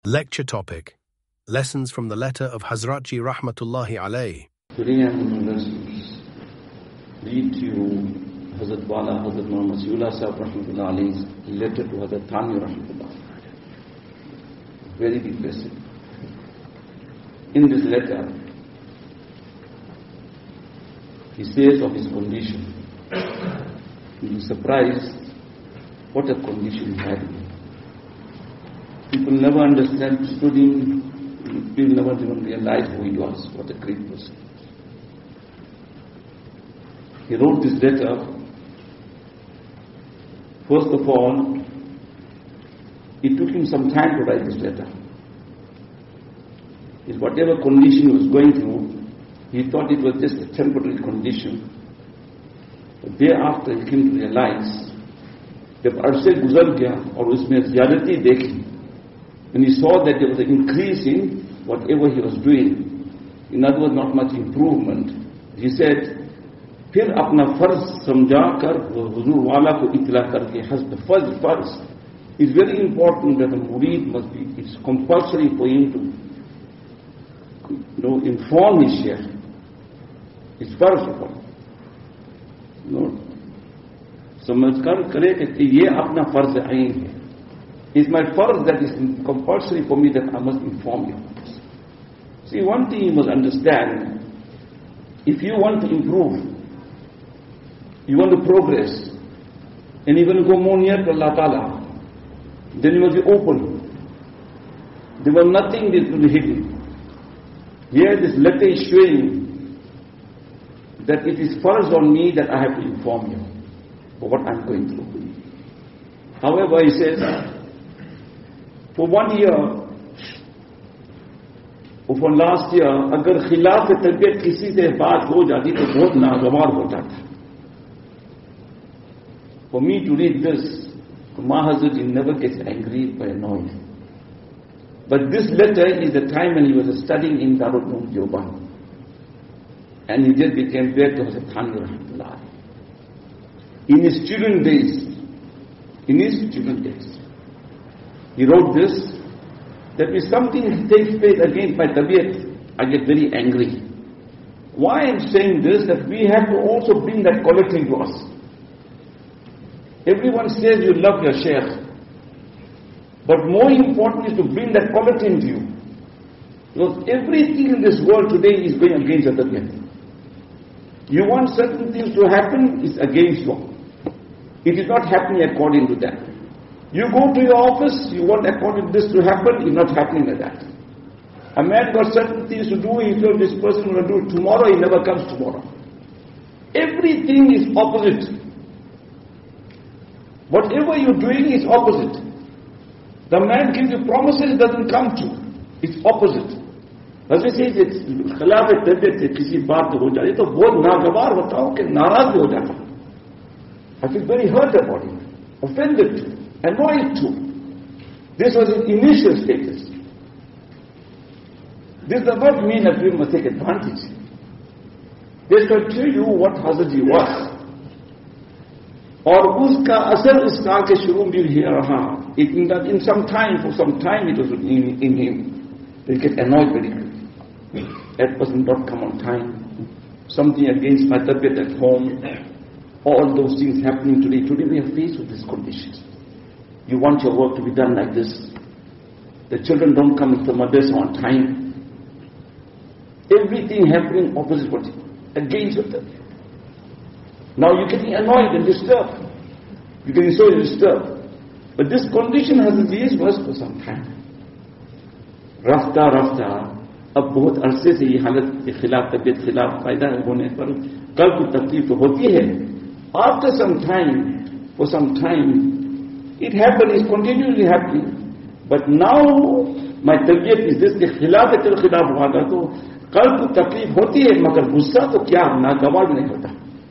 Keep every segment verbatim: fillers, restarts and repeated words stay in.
Lecture topic: Lessons from the letter of Hazrat Ji Rahmatullahi Alayhi. Today I am going to read to you Hazrat Wala Hazrat Muhammad Siullah Sahib Rahmatullah Alayhi's letter to Hazrat Thani Rahmatullah. Very big lesson. In this letter, he says of his condition. You'll be surprised what a condition he had. People never understand, stood him, people never even realize who he was, what a great person. He wrote this letter. First of all, it took him some time to write this letter. His whatever condition he was going through, he thought it was just a temporary condition. But thereafter he came to realize, जब अरसे गुजर गया और उसमें ज़्यादती देखी, when he saw that there was an increase in whatever he was doing, in other words, not much improvement, he said, फिर अपना फर्ज समझा कर हुजूर वाला को इत्ला करके हस्ब फर्ज फर्ज. It's very important that the murid must be, it's compulsory for him to you know, inform his sheikh. It's first of all. You know, समझकर करे कि ये अपना फर्ज आइन है. It's my first that is compulsory for me that I must inform you. See, one thing you must understand, if you want to improve, you want to progress, and you want to go more near to Allah Ta'ala, then you must be open. There was nothing that will be hidden. Here this letter is showing that it is first on me that I have to inform you of what I am going through. However, he says, for one year, or for last year, अगर खिलाफ तबीयत किसी से बात हो जाती तो बहुत नागवार हो जाता. For me to read this, Mahazji never gets angry or annoyed. But this letter is the time when he was studying in Darul Uloom Deoband. And he just became there to Hazrat Thani Rahmatullah. In his student days, in his student days, he wrote this, that if something takes place against my tabiyat, I get very angry. Why I am saying this? That we have to also bring that quality to us. Everyone says you love your sheikh, but more important is to bring that quality into you. Because everything in this world today is going against your tabiyat. You want certain things to happen, it's against you. It is not happening according to that. You go to your office, you want according to this to happen, it's not happening like that. A man got certain things to do, he told this person will do it tomorrow, he never comes tomorrow. Everything is opposite. Whatever you're doing is opposite. The man gives you promises, doesn't come to. It's opposite. As we say, खिलाफ तबीयत से किसी बात हो जाए तो बहुत नागवार होता हूं कि नाराज भी हो जाता हूं. I feel very hurt about it, offended too, annoyed too. This was his initial status. This does not mean that we must take advantage. This will tell you what Hazratji was. और उसका असर इस काल के शुरू में भी रहा. In some time, for some time it was in, in him. They get annoyed very quickly. That person not come on time. Something against my tabiyat at home. All those things happening today. Today we are faced with these conditions. You want your work to be done like this. The children don't come into the madrasa on time. Everything happening opposite what against your tabiyat. Now you're getting annoyed and disturbed. You're getting so disturbed. But this condition has been worse for some time. Rafta, rafta. अब बहुत अरसे से ये हालत के खिलाफ तबीयत खिलाफ फायदा होने पर कल को तकलीफ तो होती है. After some time, for some time, it happened, it's continually happening. But now my तबीयत is this के खिलाफ के खिलाफ हुआ था तो कल को तकलीफ होती है मगर गुस्सा तो क्या नागवार नहीं होता.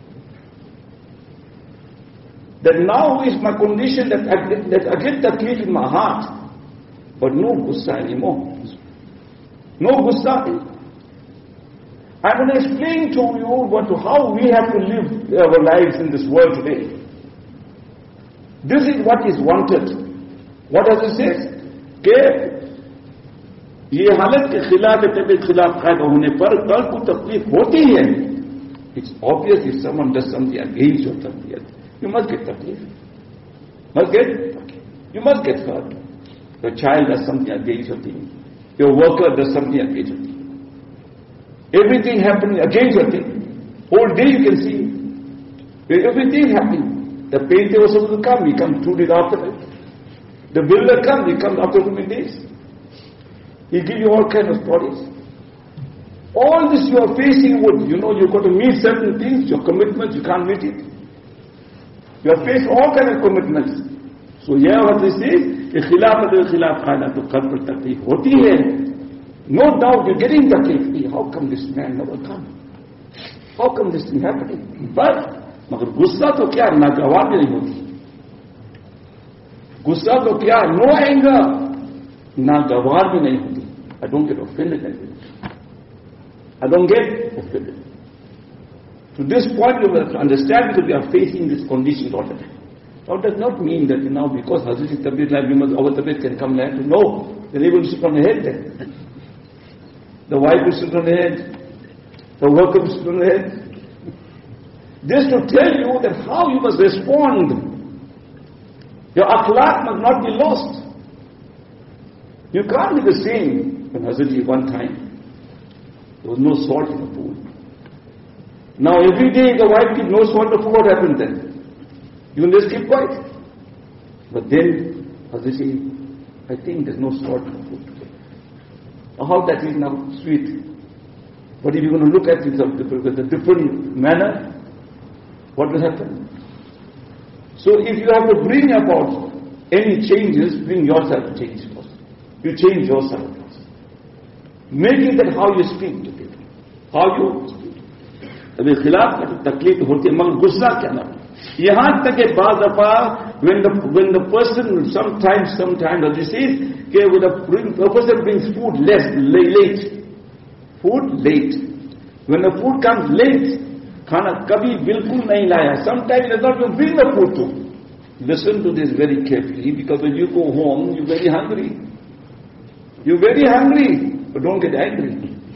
That now is my condition that I get, that I get taklif in my heart, but no gussa anymore. No gussa. I'm going to explain to you what, how we have to live our lives in this world today. This is what is wanted. What does it say? कि ये हालत के खिलाफ तबीयत खिलाफ कायदा होने पर कल को तकलीफ होती है. It's obvious if someone does something against your tarbiyat, you must get taqleef. Must get taqleef. You must get hurt. Your child does something against your thing. Your worker does something against your thing. Everything happening against your thing. Whole day you can see. Everything happening. The painter was supposed to come, he comes two days after that. The builder comes, he comes after two days. He gives you all kinds of stories. All this you are facing with, you know, you've got to meet certain things, your commitments, you can't meet it. You are facing all kinds of commitments. So here what this is, the khilaf the khilaf khana to qalb par takleef hoti hai. No doubt you're getting takleef. How come this man never come? How come this thing happening? But, magar gussa to kya, nagawar bhi nahi hoti. Gussa to kya, no anger, nagawar bhi nahi hoti. I don't get offended anymore. I don't get offended. To this point, you will understand that we are facing this condition all the time. Now, it does not mean that now, because Hazrat is tabiat like, our tabiat can come like, no, the neighbor will sit on the head then. The wife will sit on the head. The worker will sit on the head. Just to tell you that how you must respond. Your akhlaq must not be lost. You can't be the same. When Hazrat one time, there was no salt in the food. Now every day the wife gives no salt in the food, what happened then? You can just keep quiet. But then, Hazrat said, I think there's no salt in the food today. How that is now sweet. But if you're going to look at it with a different manner, what will happen? So if you have to bring about any changes, bring yourself to change first. You change yourself first. Make it that how you speak to people. How you speak. अभी खिलाफ का तकलीफ होती है मगर गुस्सा क्या ना यहाँ तक के बाद दफा when the when the person sometimes sometimes as you see कि when the person brings food less late food late when the food comes late खाना कभी बिल्कुल नहीं लाया sometimes does not even bring the food to listen to this very carefully because when you go home you're very hungry you're very hungry but don't get angry.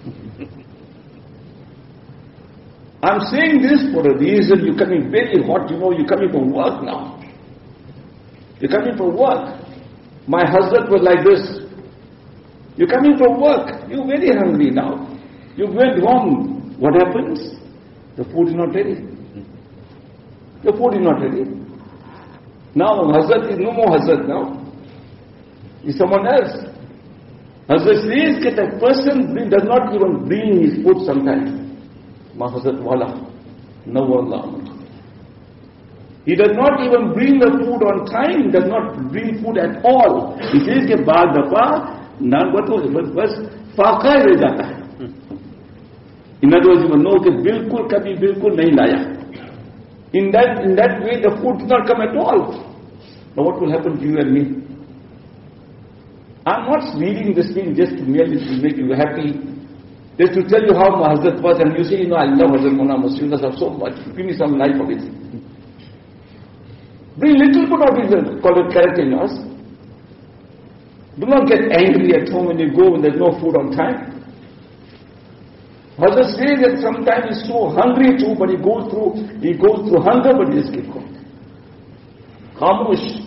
I'm saying this for a reason. You're coming very hot, you know, you're coming from work now. You're coming from work. My husband was like this. You're coming from work. You're very hungry now. You went home. What happens? The food is not ready. The food is not ready. Now husband is no more husband now. He's someone else. Hazrat says that a person does not even bring his food sometimes. Ma Hazrat Wala, no Allah. He does not even bring the food on time, he does not bring food at all. He says that baad dafa, na bas faqa reh jata hai. In other words, you will know that bilkul kabhi bilkul nahi laya. In that, in that way the food does not come at all. Now what will happen to you and me? I'm not reading this thing just to merely to make you happy, just to tell you how my Hazrat was, and you say, you know, I love Hazrat Mona Muslim so much. Give me some life of it. Bring little bit of his call it character in us. Do not get angry at home when you go when there's no food on time. Hazrat says that sometimes he's so hungry too, but he goes through, he goes through hunger, but he just keeps going. Khamush.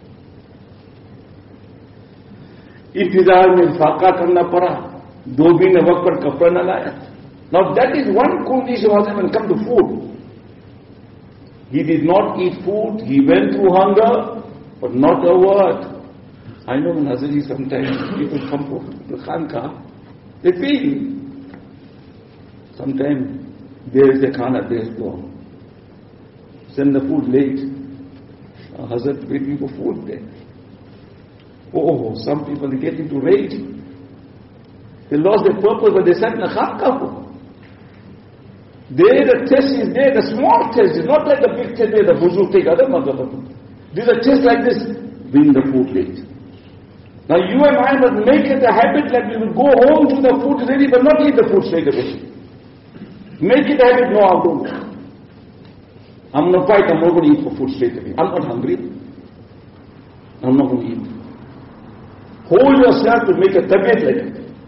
इंतजार में फाका करना पड़ा दो दिन वक्त पर कपड़ा न लाया. Now that is one condition when it comes to food. He did not eat food, he went through hunger, but not a word. I know in Hazari sometimes people come to the Khanka, they feel. Sometimes there is a khana, there is no. Send the food late. Hazrat waiting for food there. Oh, some people they get into rage. They lost their purpose, but they said, Nakhanka. There the test is there, the small test is not like the big test where the buzuk take other mother. These are tests like this, bring the food late. Now you and I must make it a habit that we will go home to the food ready, but not eat the food straight away. Make it a habit, no, I don't. I'm not fight, I'm not going to eat for food straight away. I'm not hungry. I'm not going to eat. Hold yourself to make a tabiat like it.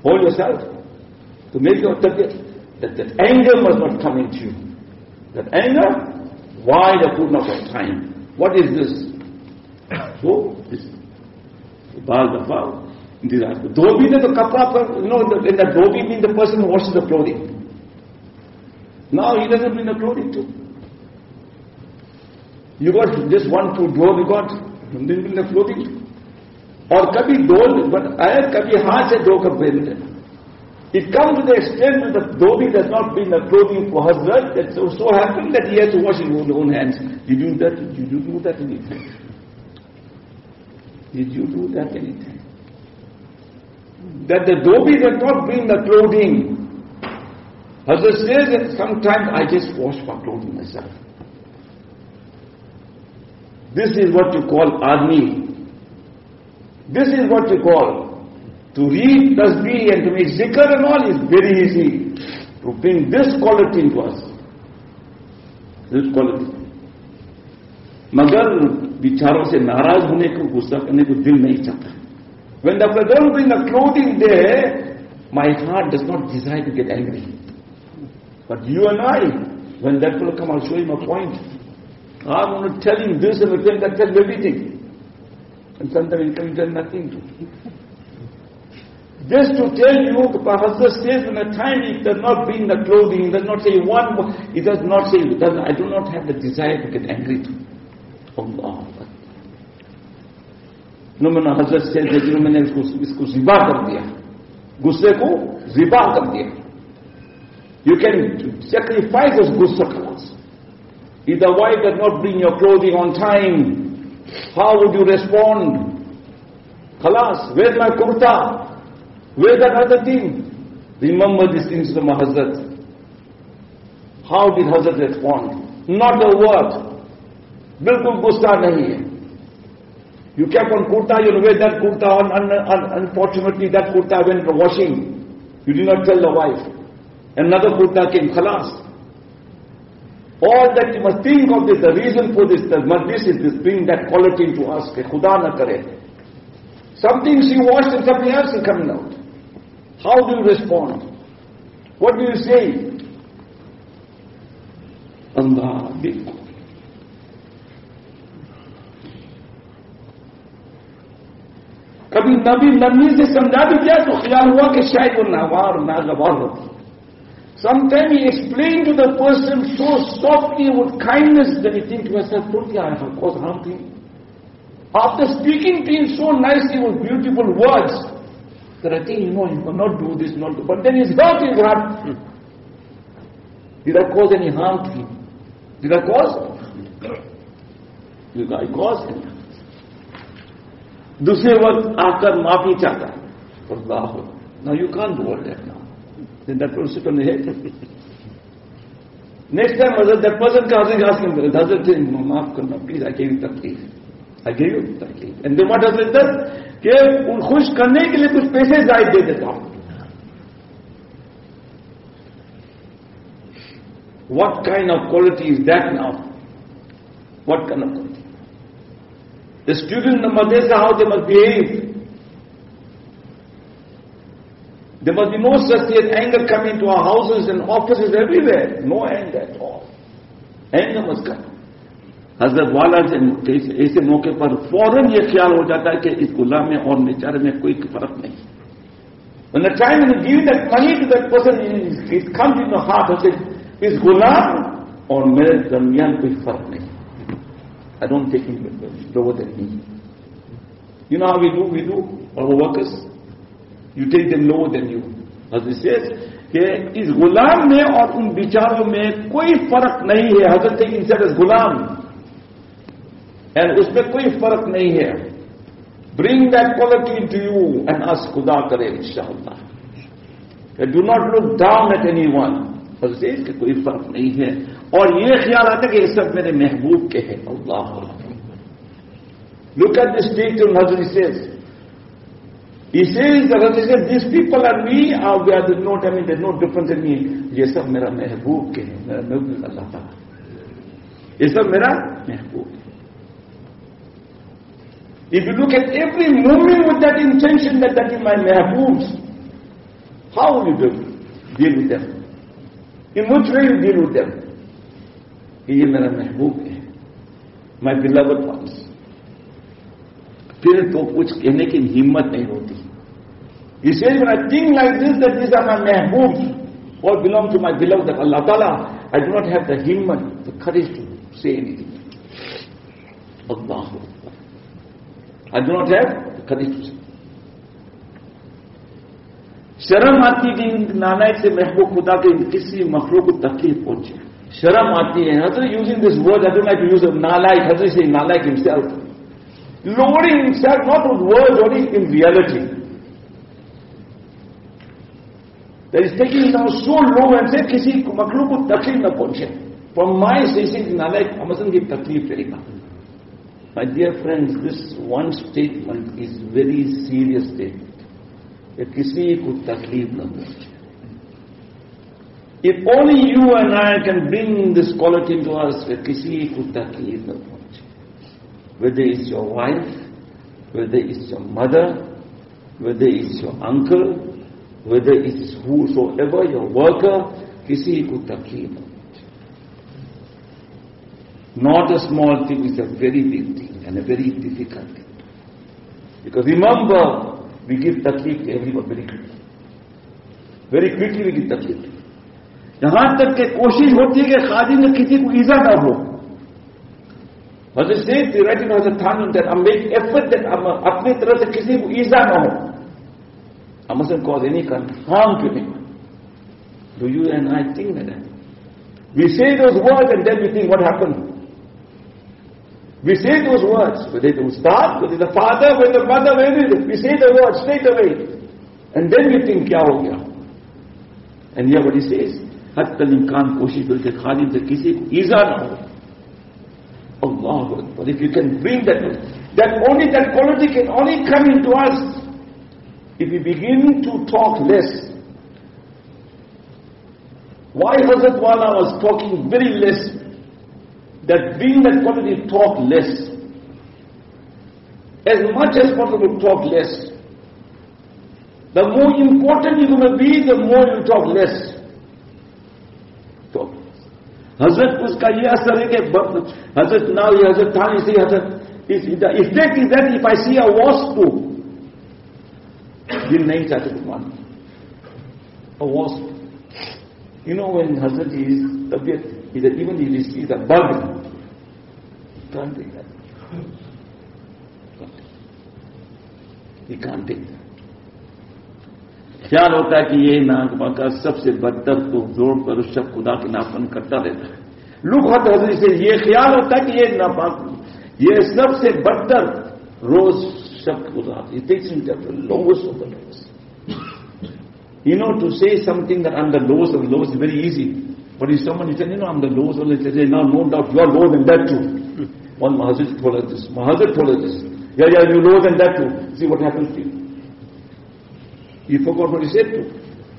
Hold yourself. To make your that, that, that anger must not come into you. That anger, why the fullness of time? What is this? So, this Baal Dafa. Dhobi ne to kapra, you know, in the dhobi means the person who washes the clothing. Now he doesn't bring the clothing too. You got just one two dhob, you got, didn't bring the clothing too. Or kabhi dhob, but I kabhi haan se dho kar pehne. It comes to the extent that the dhobi does not bring the clothing for Hazrat, that so, so happened that he has to wash his own, own hands. Did you do that? Did you do that anytime? Did you do that anytime? That the dhobi does not bring the clothing. Hazrat says that sometimes I just wash my clothing myself. This is what you call army. This is what you call. To read tasbih and to make zikr and all is very easy. To bring this quality into us. This quality. Magar bicharon se naraz hone ko gussa karne ko dil nahi chahta. When the brother will bring the clothing there, my heart does not desire to get angry. But you and I, when that will come, I'll show him a point. I'm going to tell him this and then that tells everything. And sometimes he can tell nothing to. Just to tell you, Hazrat says when a time he does not bring the clothing, he does not say one, he does not say, does, I do not have the desire to get angry to. Allah. No, no, Hazrat says that you know, मैंने इसको इसको ज़िबा कर दिया, गुस्से को ज़िबा कर दिया. You can sacrifice this gussa khalas. If the wife does not bring your clothing on time, how would you respond? Khalas, where's my kurta? Where's that other thing? Remember these things to my Hazrat. How did Hazrat respond? Not a word. Bilkul gussa nahi hai. You kept on kurta, you wear that kurta, un, un, un, unfortunately that kurta went for washing. You did not tell the wife. Another kurta came, khalas. All that you must think of this, the reason for this, the majlis is this, bring that quality into us, ke khuda na kare. Something she washed and something else is coming out. How do you respond? What do you say? Allah, big. कभी नबी नबी से समझा भी दिया तो ख्याल हुआ कि शायद वो नावार नागवार होती. Sometimes he explained to the person so softly with kindness that he thinks to himself, don't I have caused harm to him? After speaking to him so nicely with beautiful words, that I think, you know, you cannot do this, not do. But then he's hurt his heart. Did I cause any harm to him? Did I cause? Did I cause any harm? दूसरे वक्त आकर माफी चाहता है. Allah. Now you can't do all that now. Then that will sit on the head. Next time, that person comes and asks him, Hazrat, maaf karna, please, I gave you taklif. I gave you taklif. And then what does it does? कि उन खुश करने के लिए कुछ पैसे जायद दे देता हूं. What kind of quality is that now? What kind of quality? The students in the madrasa, how they must behave. There must be no such thing as anger coming to our houses and offices everywhere. No anger at all. Anger must come. Hazrat Wala से ऐसे मौके पर फौरन ये ख्याल हो जाता है कि इस गुलाम में और बेचारे में कोई फर्क नहीं. When the time you give that money to that person, it comes in the heart and says, इस गुलाम और मेरे दरमियान कोई फर्क नहीं. I don't take him lower than me. You know how we do? We do our workers. You take them lower than you. As he says, कि इस गुलाम में और उन बिचारों में कोई फर्क नहीं है. Hazrat take himself as Ghulam. And उसमें कोई फर्क नहीं है. Bring that quality into you and ask खुदा करे इंशाअल्लाह. Do not look down at anyone. Hazrat says कि कोई फर्क नहीं है. और ये ख्याल आता है कि ये सब मेरे महबूब के हैं. अल्लाह. Look at this statement Hazrat says. He says that Hazrat says, these people and me are where there's no, I mean, there's no difference in me. ये सब मेरा महबूब के हैं. मेरा महबूब अल्लाह ताला. ये सब मेरा महबूब है. If you look at every movement with that intention that that is my Mehboob, How will you do, deal with them? In which way you deal with them? ये मेरा महबूब है, my beloved ones. फिर तो कुछ कहने की हिम्मत नहीं होती. He says, when I think like this, that these are my mahboobs, all belong to my beloved, that Allah Ta'ala, I do not have the himmat, the courage to say anything. Allahu Akbar. I do not have the courage to say. शर्म आती है कि नालायक से महबूब खुदा के किसी मखलूक को तकलीफ पहुंचे. शर्म आती है. Hazrat using this word, I don't like to use a nalayik. Hazrat is saying nalayik himself. Lowering himself, not with words, only in reality. That is taking it down so low and say, किसी मखलूक को तकलीफ न पहुंचे. From my saying nalayik, I mustn't give तकलीफ करेगा. My dear friends, this one statement is very serious statement. कि किसी को तकलीफ न पहुंचे. If only you and I can bring this quality into us, कि किसी को तकलीफ न पहुंचे. Whether it's your wife, whether it's your mother, whether it's your uncle, whether it's whosoever, your worker, किसी को तकलीफ न पहुंचे. Not a small thing, it's a very big thing and a very difficult thing. Because remember, we give taklif to everyone very quickly. Very quickly we give taklif. यहां तक के कोशिश होती है कि खादी में किसी को ईजा ना हो. Hazrat says, the writing of Hazrat Thanun, that I make effort that अपनी तरफ से किसी को ईजा ना हो. I mustn't cause any kind of harm to anyone. Do you and I think like that? We say those words and then we think what happened. We say those words, whether it was ustad, whether the father, whether the mother, whether we say the words straight away. And then we think, kya ho gaya? And here what he says, hatta imkaan koshish karke khadim se kisi ko iza na ho. Allahu Akbar. If you can bring that, that only that quality can only come into us if we begin to talk less. Why Hazrat Wala was talking very less? That being that quality, talk less. As much as possible, talk less. The more important you're going to be, the more you talk less. Talk less. Hazrat, uska ye asar hai ke, Hazrat now, Hazrat Thani say, Hazrat, the effect is that if I see a wasp too, dil nahi chahte Qur'an. A wasp. You know when Hazrat is tabiyat, even if he sees a bug, he can't take that. He can't take that. ख्याल होता है कि ये नागमा का सबसे बदतर तो जोड़ पर उस शब खुदा के नापन करता रहता है. लुग़त हज़रत से ये ख्याल होता है कि ये नापाक, ये सबसे बदतर रोज शब खुदा. He takes him to the lowest of the lowest. You know, to say something that I'm the lowest of the lowest is very easy. But if someone is saying, you know, I'm the lowest of the lowest, they say, no, no doubt, you're lower than that too. One Mahazir told us this. Mahazir told us this. Yeah, yeah, you're lower than that too. See what happens to you. He forgot what he said to.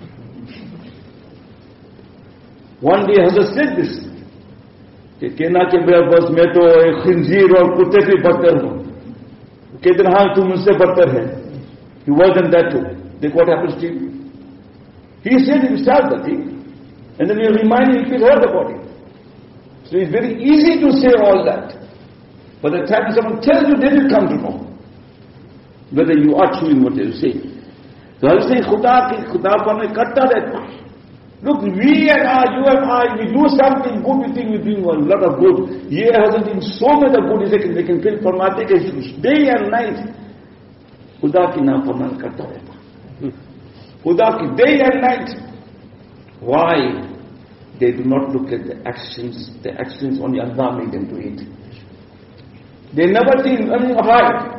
One day Hazrat said this. कि कहना कि बस मैं तो एक खिंजीर और कुत्ते से बदतर हूं. कहते हाँ तुम मुझसे बदतर है. He wasn't that too. Think what happens to you. He said himself the thing. And then you remind him if he's heard about it. So it's very easy to say all that. But the time someone tells you, then you come to know whether you are true in what you say. So I say, Khuda ki Khuda ko hame katta rehta hai. Look, we and I, you and I, we do something good, we think we're doing a lot of good. Ye hasn't been so much of good, they can, they can feel farmate ke day and night. Khuda ki nafarman karta rehta. Khuda ki day and night. Why? They do not look at the actions. The actions only Allah made them to it. They never think anything high.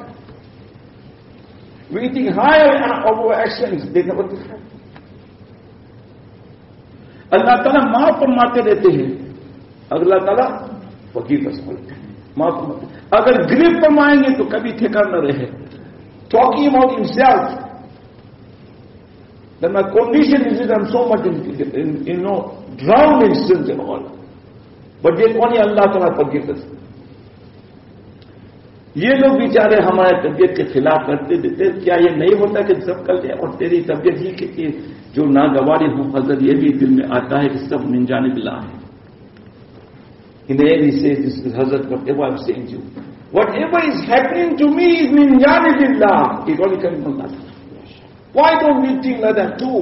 We think higher of our actions. They never think high. Allah Ta'ala maaf farmate rehte hain. Allah Ta'ala forgive us all. Maaf farmate. Agar grief farmayenge to kabhi thekan na rahe. Talking about himself. Then my condition is that I'm so much in, in, in you know, drowned in sins and all. But yet only Allah Ta'ala forgives us. ये लोग बेचारे हमारे तबीयत के खिलाफ करते देते, क्या ये नहीं होता कि सब कर ले और तेरी तबीयत ही कि जो नागवारी हो हजरत, ये भी दिल में आता है कि सब मिन जानिबिल्लाह है. In the end he says, this is Hazrat, whatever I'm saying to you, whatever is happening to me is min janibillah. It only comes from Allah. Why don't we think like that too?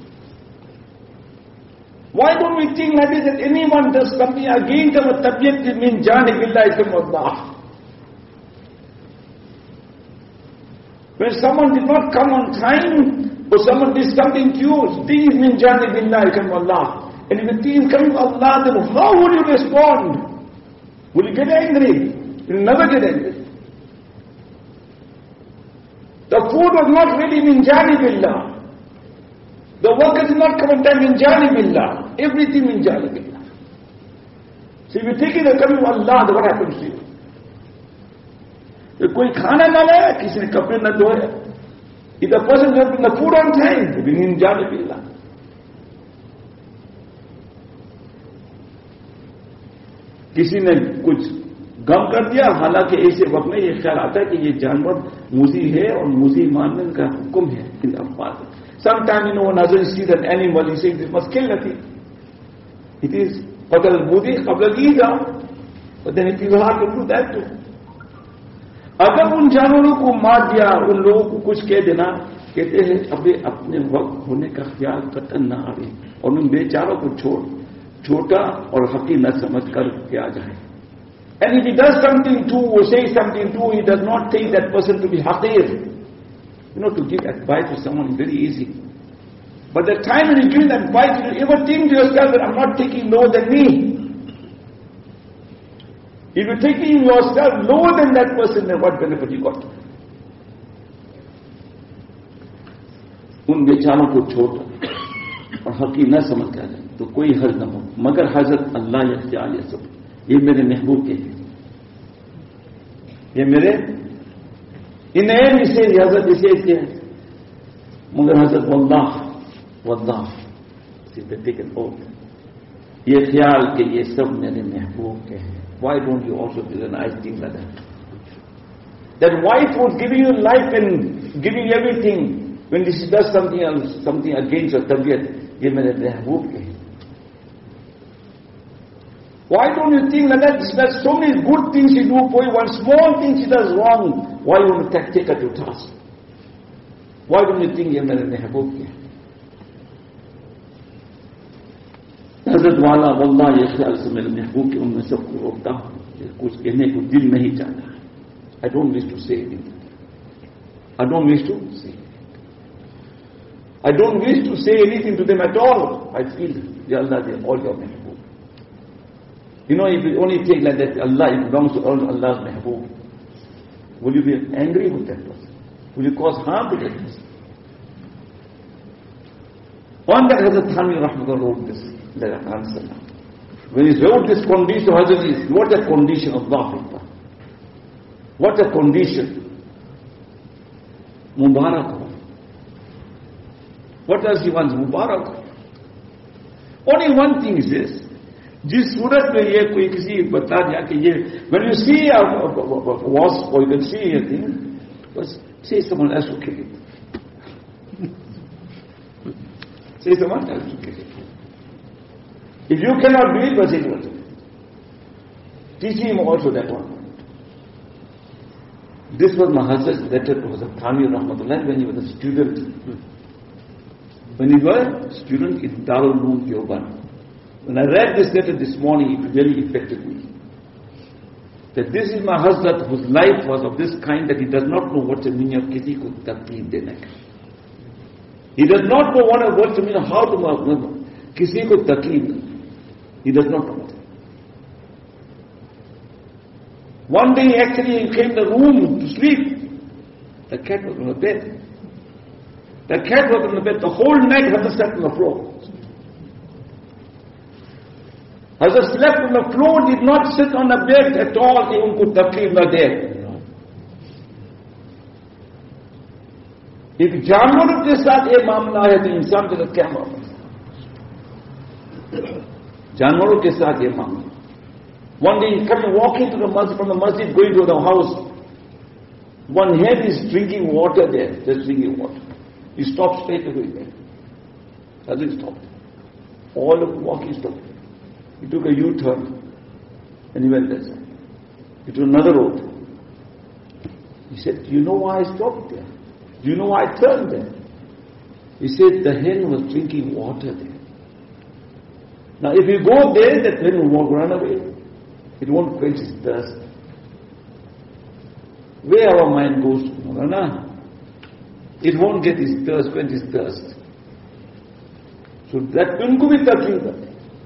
Why don't we think like this, that anyone does something against our tabiat is min janibillah, it's from Allah. When someone did not come on time, or someone did something to you, think is min janibillah, it's from Allah. And if the thing is coming from Allah, then how will you respond? Will you get angry? You will never get angry. The food was not ready min janibillah. The workers did not come on time min janibillah. Everything min janibillah. So if you think it is coming from Allah, then what happens to you? If koi khana na laya, kisi ne kapde na dhoya. If the person does not bring the food on time, it will be min janibillah. किसी ने कुछ गम कर दिया, हालांकि ऐसे वक्त में ये ख्याल आता है कि ये जानवर मूजी है और मूजी मानने का हुक्म है. Sometimes, you know, when others see that animal, he says, this must kill nothing. It is qadal al-mudi qabla al-ida. But then it is hard to do that too. अगर उन जानवरों को मार दिया, उन लोगों को कुछ कह देना, कहते हैं अभी अपने वक्त होने का ख्याल कतन ना आवे और उन बेचारों को छोड़ छोटा और हकी न समझ कर क्या जाए. And if he does something too or says something too, he does not take that person to be haqir. You know, to give advice to someone is very easy. But the time when you give advice, you ever think to yourself that I'm not taking lower than me. If you're taking yourself lower than that person, then what benefit you got? उन बेचारों को छोटा और हकी न समझ कर जाए तो कोई हर्ज न हो. मगर हजरत अल्लाह यख्तियार ये सब, ये मेरे महबूब के हैं, ये मेरे इन एम इसे हजरत इसे इसके हैं. मगर हजरत वल्लाह वल्लाह टेकन ओथ, ये ख्याल कि ये सब मेरे महबूब के हैं. Why don't you also do a nice thing like that? That wife was giving you life and giving everything, when she does something else, something against your tabiat, ye mere mehboob ke. Why don't you think like that? She does so many good things she do for you, one small thing she does wrong, why you want to take her to task? Why don't you think ye mere mehboob ke? हजरत वाला वल्लाह ये ख्याल से मेरे महबूब के उनमें सबको रोकता हूं, कुछ कहने को दिल नहीं चाहता. I don't wish to say anything. I don't wish to say I don't wish to say anything to them at all. I feel या अल्लाह दे ऑल योर महबूब. You know, if you only take like that Allah it belongs to all अल्लाह's महबूब, will you be angry with that person? Will you cause harm to that person? On that, Hazrat Thanvi Rahmatullah wrote this. Let us answer now. When he wrote this condition, Hazrat is, what a condition of Allah. What a condition. Mubarak. What does he want? Mubarak. Only one thing is this. जिस सूरत में ये कोई किसी बता दिया कि ये, when you see a, a, a, a wasp or you can see a thing, just say someone else will kill it. Say someone else will kill it. If you cannot do it, but say it. Teach him also that one. This was my husband's letter to Hazrat Thanvi Rahmatullah when he was a student. When he was a student in Darul Uloom Deoband. When I read this letter this morning, it really affected me. That this is my husband whose life was of this kind that he does not know what's the meaning of kisi ko takleef dena. He does not know what what's the meaning of how to kisi ko takleef. He does not know. One day actually he came to the room to sleep. The cat was on the bed. The cat was on the bed. The whole night Hazrat slept on the floor. Hazrat slept on the floor, did not sit on the bed at all. He unko takleef na de. If जानवरों के साथ ये मामला है तो इंसान के साथ क्या मामला? जानवरों के साथ ये मामला. One day he's coming walking to the masjid, from the masjid going to the house. One hen is drinking water there, just drinking water. He stopped straight away there. Doesn't stop. All of the walking stopped. He took a U-turn and he went that side. He took another road. He said, do you know why I stopped there? Do you know why I turned there? He said, the hen was drinking water there. Now if you go there, that hen will run away. It won't quench its thirst. Where our mind goes to, Maulana, it won't get its thirst, quench its thirst. So that unko bhi takleef hai.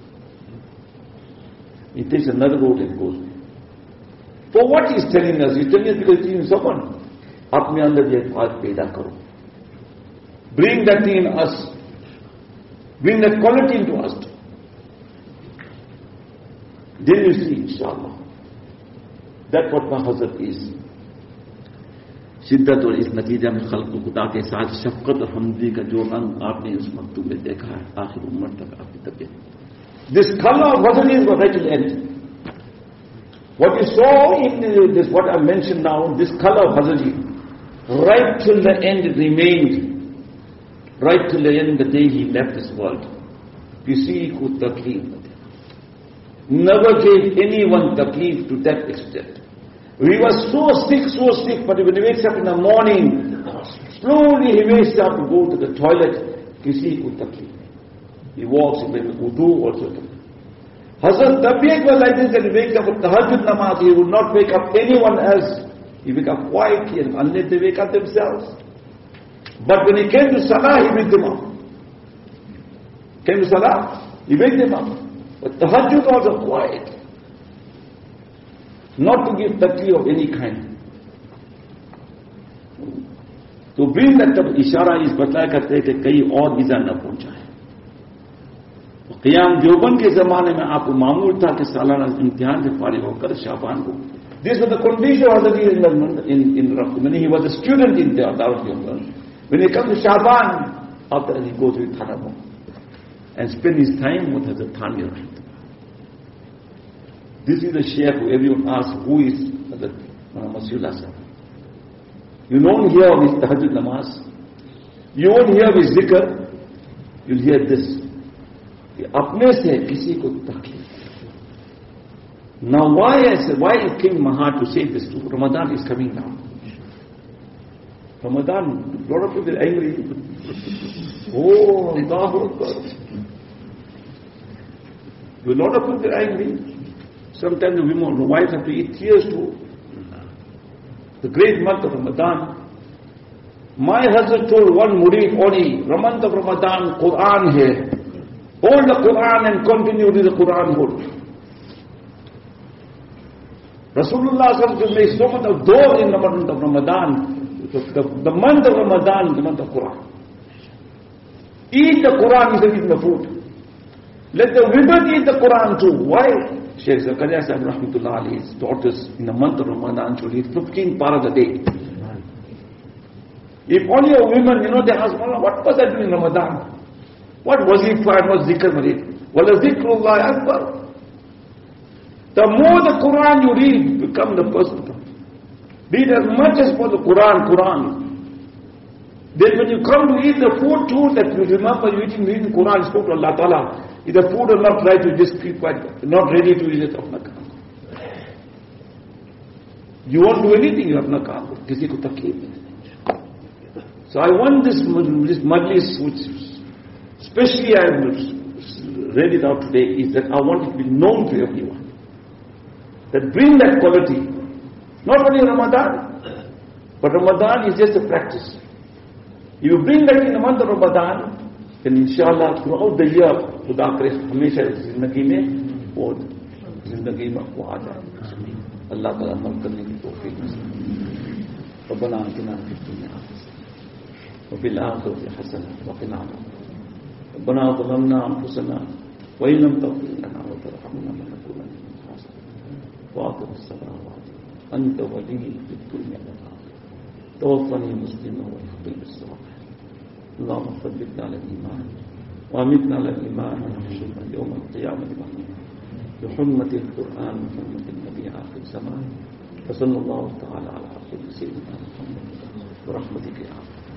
He takes another road and goes there. For what he is telling us? He is telling us because he is someone. Apne andar ye baat paida karo. Bring that thing in us. Bring that quality into us. Then you see, inshallah, that what my Hazrat is. शिद्दत और इस नतीजा में खल्क खुदा के साथ शफकत और हमदर्दी का जो रंग आपने उस मकतूब में देखा है आखिर उम्र तक आपकी तबीयत. This color of Hazrat is right till end. What you saw in this, what I mentioned now, this color of Hazrat, right till the end it remained. Right till the end, the day he left this world. Kisi ko takleef. Never gave anyone takleef to that extent. He was so sick, so sick, but when he wakes up in the morning, slowly he wakes up to go to the toilet. Kisi ko takleef. He walks, he makes wudu also. Hazrat Tabiat was like this, that he wakes up with tahajjud namaz, he would not wake up anyone else. He wake up quietly and unless they wake up themselves. But when he came to Salah, he waked them up. Came to Salah, he waked them up. But tahajjud was quiet. Not to give takleef of any kind. To bring that ishara is batlaya karte कि कहीं और ईजा न पहुंचाए. क़ियाम देवबंद के ज़माने में आपको मामूल था कि सालाना इम्तिहान से फारिग होकर शाबान को. This was the condition of Hazrat in the, in, in when he was a student in the Darul Deoband. When he comes to Shaban, after that he goes with Thanabah and spend his time with Hazrat Thani Rahimahullah. This is the Shaykh who everyone asks, who is Hazrat Masihullah Sahib? You don't hear of his tahajjud namaz. You won't hear of his zikr. You'll hear this. कि अपने से किसी को तकलीफ. Now why I said, why it came in my heart to say this too? Ramadan is coming now. Ramadan, a lot of people are angry. Oh, Allahu Akbar. A lot of people are angry. Sometimes the women, the wives have to eat tears too. The great month of Ramadan. My husband told one murid only, the month of Ramadan, Quran hai. Hold the Quran and continue with the Quran hold. Rasulullah sallallahu made so much of doors in the month of Ramadan. The, the, the month of Ramadan, the month of Quran. Eat the Quran instead of eating the food. Let the women eat the Quran too. Why? Shaykh Zakaria Sahib Rahmatullah Ali's daughters in the month of Ramadan should eat fifteen paras a day. If only a woman, you know, they ask, what was I doing in Ramadan? What was he for? What zikr was it? Wala zikrullah akbar. The more the Quran you read, become the person. Read as much as for the Quran, Quran. Then when you come to eat the food too, that you remember you eating, reading Quran, you spoke to Allah Ta'ala. If the food is not right, you just keep quiet, not ready to eat it. You won't do anything, you have no kaam. Kisi ko takleef nahi. So I want this, this majlis, which especially I read it out today, is that I want it to be known to everyone. That bring that quality. Not only Ramadan, but Ramadan is just a practice. If you bring that in the month of Ramadan, then inshallah throughout the year, Khuda kare hamesha zindagi mein, wo zindagi mein wo aa jaye. Allah Ta'ala amal karne ki tawfiq naseeb. Rabbana atina fid dunya hasanah wa fil akhirati hasanah wa qina adhaban. ربنا ظلمنا أنفسنا وإن لم تغفر لنا وترحمنا لنكونن من الخاسرين. فاطر السماوات أنت ولي في الدنيا والآخرة. توفني مسلما والحقني بالصالحين. اللهم ثبتنا على الإيمان وأمتنا على الإيمان ونحشرنا يوم القيامة بحرمة القرآن وحرمة النبي آخر زمان सल्लल्लाहु तआला अलैहि वसल्लम रहमतिक या